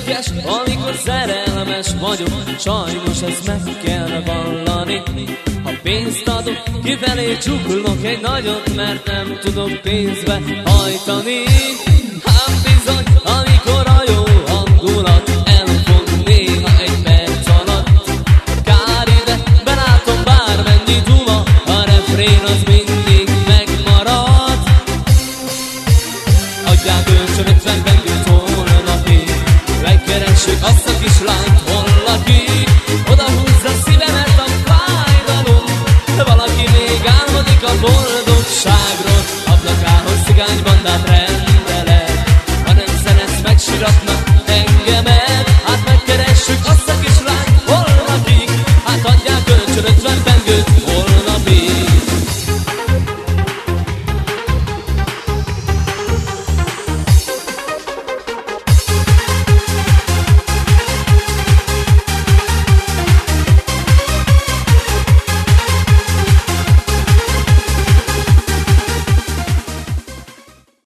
szűkös, amikor szerelmes vagyok, sajnos ezt meg kell vallani. Ha pénzt adok, kifelé csuklok egy nagyot, mert nem tudok pénzbe hajtani. Hát bizony, amikor a jó hangulat elfog néha egy perc alatt, kár ide, belátom bármennyi duma, a refrén az mindig megmarad. Adják ölcsön 50 pengőt holnapig, megkeressük azt a kislányt, hol lakik.